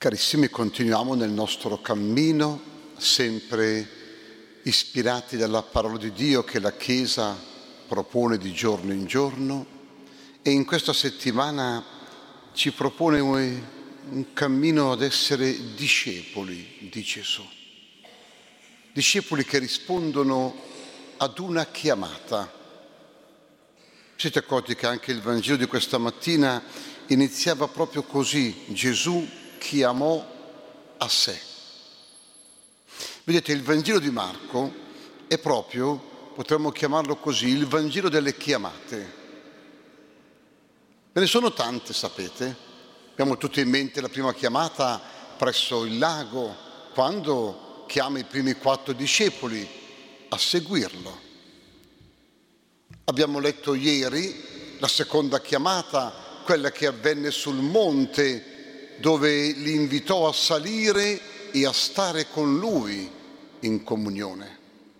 Carissimi, continuiamo nel nostro cammino, sempre ispirati dalla parola di Dio che la Chiesa propone di giorno in giorno, e in questa settimana ci propone un cammino ad essere discepoli di Gesù. Discepoli che rispondono ad una chiamata. Siete accorti che anche il Vangelo di questa mattina iniziava proprio così: Gesù chiamò a sé. Vedete, il Vangelo di Marco è proprio, potremmo chiamarlo così, il Vangelo delle chiamate. Ve ne sono tante, sapete. Abbiamo tutti in mente la prima chiamata presso il lago, quando chiama i primi 4 discepoli a seguirlo. Abbiamo letto ieri la seconda chiamata, quella che avvenne sul monte, dove li invitò a salire e a stare con lui in comunione.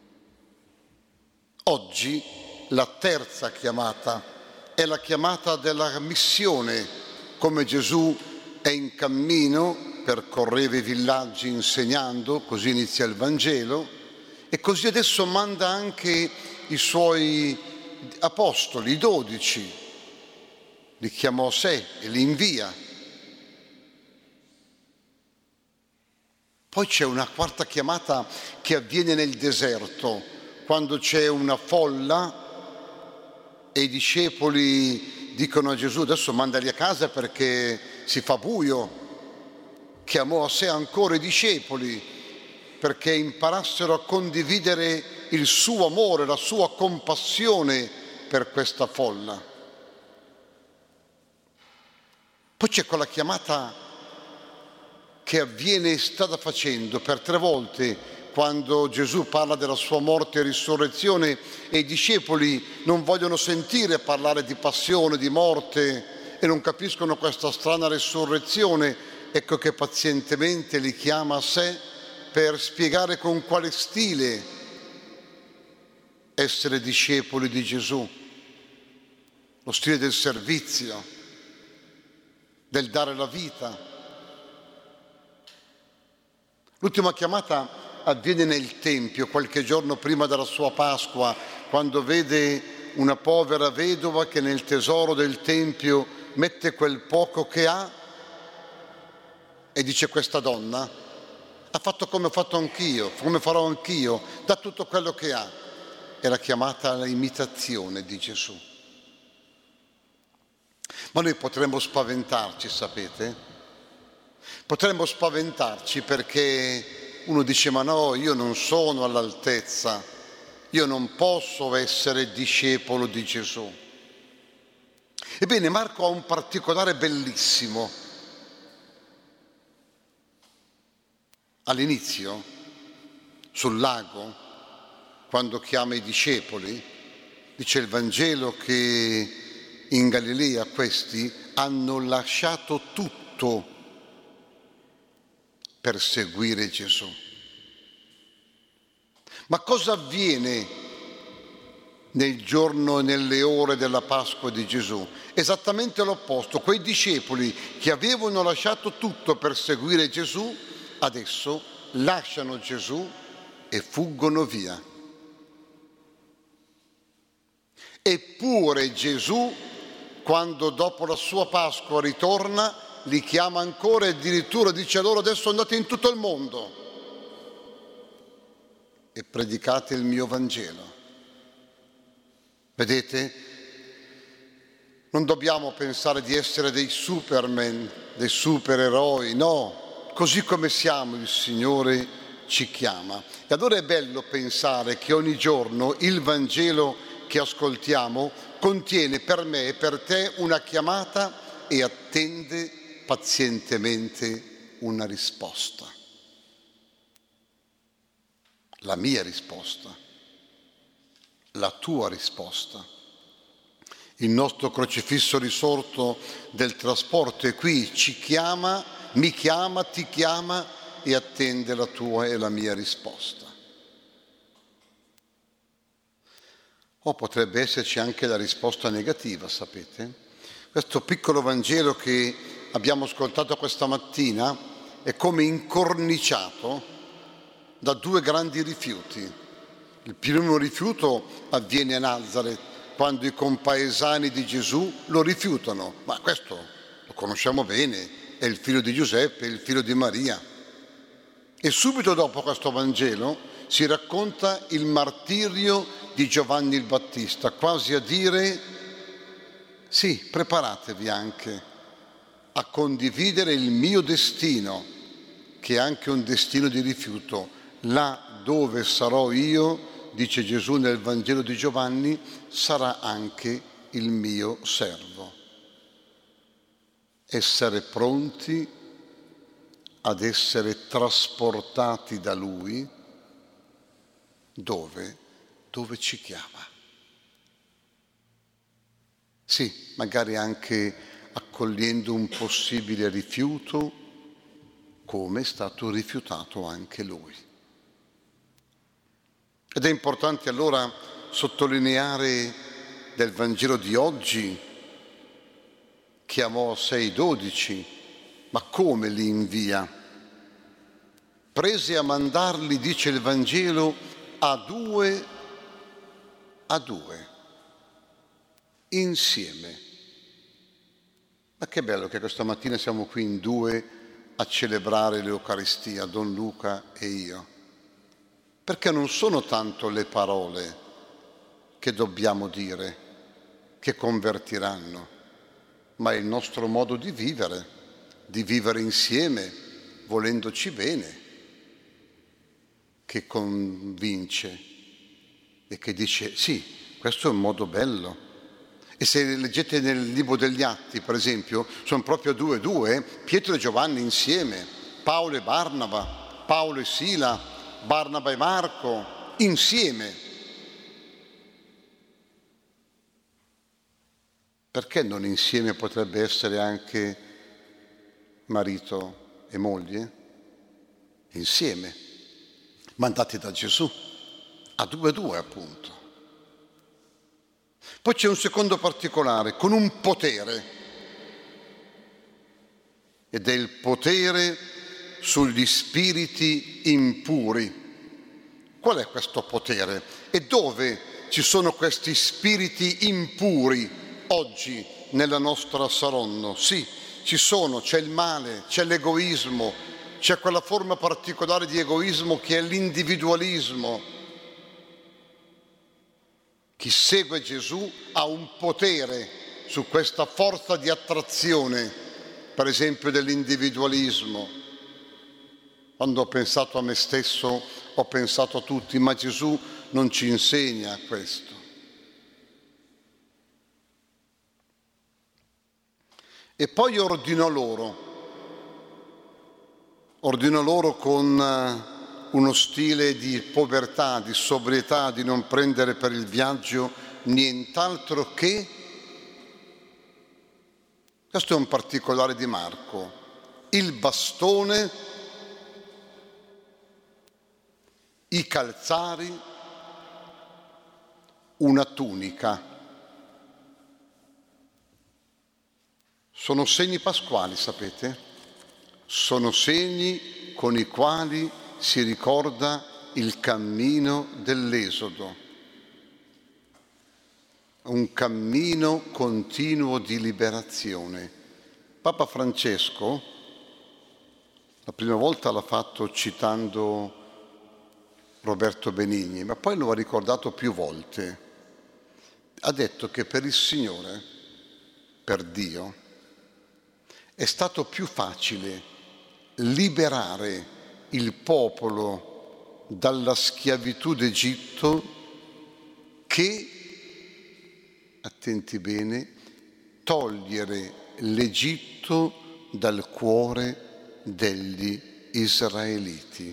Oggi la terza chiamata è la chiamata della missione, come Gesù è in cammino, percorreva i villaggi insegnando, così inizia il Vangelo, e così adesso manda anche i suoi apostoli, i 12, li chiamò a sé e li invia. Poi c'è una quarta chiamata che avviene nel deserto, quando c'è una folla e i discepoli dicono a Gesù: adesso mandali a casa perché si fa buio. Chiamò a sé ancora i discepoli perché imparassero a condividere il suo amore, la sua compassione per questa folla. Poi c'è quella chiamata che avviene e sta facendo per 3 volte, quando Gesù parla della sua morte e risurrezione e i discepoli non vogliono sentire parlare di passione, di morte, e non capiscono questa strana risurrezione. Ecco che pazientemente li chiama a sé per spiegare con quale stile essere discepoli di Gesù, lo stile del servizio, del dare la vita. L'ultima chiamata avviene nel Tempio, qualche giorno prima della sua Pasqua, quando vede una povera vedova che nel tesoro del Tempio mette quel poco che ha e dice: questa donna ha fatto come ho fatto anch'io, come farò anch'io, dà tutto quello che ha. È la chiamata alla imitazione di Gesù. Ma noi potremmo spaventarci, sapete? Potremmo spaventarci perché uno dice: ma no, io non sono all'altezza, io non posso essere discepolo di Gesù. Ebbene, Marco ha un particolare bellissimo. All'inizio, sul lago, quando chiama i discepoli, dice il Vangelo che in Galilea questi hanno lasciato tutto per seguire Gesù. Ma cosa avviene nel giorno e nelle ore della Pasqua di Gesù? Esattamente l'opposto. Quei discepoli che avevano lasciato tutto per seguire Gesù, adesso lasciano Gesù e fuggono via. Eppure Gesù, quando dopo la sua Pasqua ritorna, li chiama ancora e addirittura dice loro: adesso andate in tutto il mondo e predicate il mio Vangelo. Vedete? Non dobbiamo pensare di essere dei superman, dei supereroi, no. Così come siamo, il Signore ci chiama. E allora è bello pensare che ogni giorno il Vangelo che ascoltiamo contiene per me e per te una chiamata e attende pazientemente una risposta. La mia risposta, la tua risposta. Il nostro crocifisso risorto del trasporto è qui, ci chiama, mi chiama, ti chiama e attende la tua e la mia risposta. O potrebbe esserci anche la risposta negativa, sapete? Questo piccolo Vangelo che abbiamo ascoltato questa mattina è come incorniciato da due grandi rifiuti. Il primo rifiuto avviene a Nazareth, quando i compaesani di Gesù lo rifiutano. Ma questo lo conosciamo bene, è il figlio di Giuseppe, il figlio di Maria. E subito dopo questo Vangelo si racconta il martirio di Giovanni il Battista, quasi a dire: sì, preparatevi anche a condividere il mio destino, che è anche un destino di rifiuto. Là dove sarò io, dice Gesù nel Vangelo di Giovanni, sarà anche il mio servo. Essere pronti ad essere trasportati da Lui dove ci chiama. Sì, magari anche accogliendo un possibile rifiuto, come è stato rifiutato anche Lui. Ed è importante allora sottolineare del Vangelo di oggi: chiamò 6 12, ma come li invia? Prese a mandarli, dice il Vangelo, a due, insieme. Ma che bello che questa mattina siamo qui in due a celebrare l'Eucaristia, Don Luca e io. Perché non sono tanto le parole che dobbiamo dire, che convertiranno, ma è il nostro modo di vivere insieme, volendoci bene, che convince e che dice: sì, questo è un modo bello. E se leggete nel libro degli Atti, per esempio, sono proprio due, Pietro e Giovanni insieme, Paolo e Barnaba, Paolo e Sila, Barnaba e Marco, insieme. Perché non insieme potrebbe essere anche marito e moglie? Insieme, mandati da Gesù, a due appunto. Poi c'è un secondo particolare, con un potere, ed è il potere sugli spiriti impuri. Qual è questo potere? E dove ci sono questi spiriti impuri oggi nella nostra Saronno? Sì, ci sono, c'è il male, c'è l'egoismo, c'è quella forma particolare di egoismo che è l'individualismo. Chi segue Gesù ha un potere su questa forza di attrazione, per esempio dell'individualismo. Quando ho pensato a me stesso, ho pensato a tutti, ma Gesù non ci insegna questo. E poi ordinò loro con uno stile di povertà, di sobrietà, di non prendere per il viaggio nient'altro che, questo è un particolare di Marco, il bastone, i calzari, una tunica. Sono segni pasquali, sapete? Sono segni con i quali si ricorda il cammino dell'Esodo, un cammino continuo di liberazione. Papa Francesco la prima volta l'ha fatto citando Roberto Benigni, ma poi lo ha ricordato più volte. Ha detto che per il Signore, per Dio, è stato più facile liberare il popolo dalla schiavitù d'Egitto che, attenti bene, togliere l'Egitto dal cuore degli israeliti.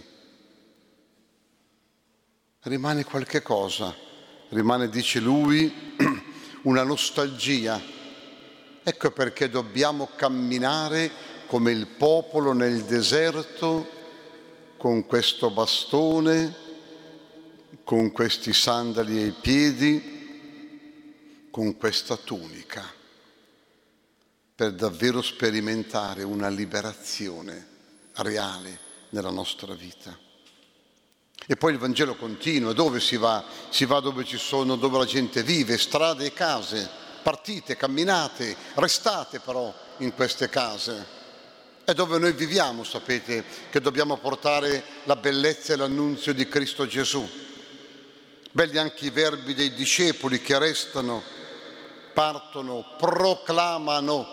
Rimane qualche cosa, rimane, dice lui, una nostalgia. Ecco perché dobbiamo camminare come il popolo nel deserto, con questo bastone, con questi sandali ai piedi, con questa tunica, per davvero sperimentare una liberazione reale nella nostra vita. E poi il Vangelo continua, dove si va? Si va dove la gente vive, strade e case, partite, camminate, restate però in queste case. È dove noi viviamo, sapete, che dobbiamo portare la bellezza e l'annunzio di Cristo Gesù. Belli anche i verbi dei discepoli che restano, partono, proclamano,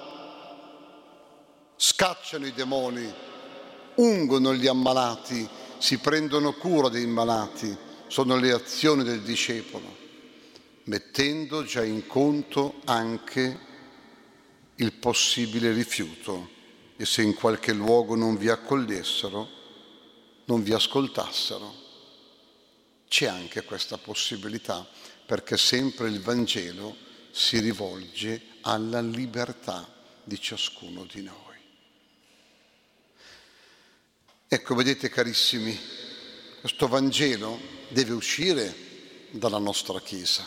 scacciano i demoni, ungono gli ammalati, si prendono cura dei malati. Sono le azioni del discepolo, mettendo già in conto anche il possibile rifiuto. E se in qualche luogo non vi accogliessero, non vi ascoltassero. C'è anche questa possibilità, perché sempre il Vangelo si rivolge alla libertà di ciascuno di noi. Ecco, vedete carissimi, questo Vangelo deve uscire dalla nostra Chiesa.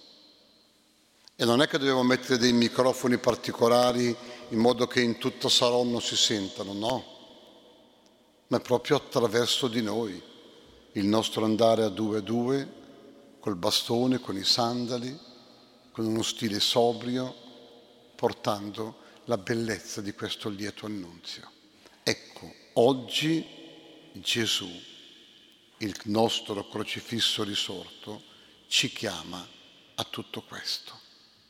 E non è che dobbiamo mettere dei microfoni particolari in modo che in tutta Saronno si sentano, no, ma è proprio attraverso di noi, il nostro andare a due, col bastone, con i sandali, con uno stile sobrio, portando la bellezza di questo lieto annunzio. Ecco, oggi Gesù, il nostro crocifisso risorto, ci chiama a tutto questo.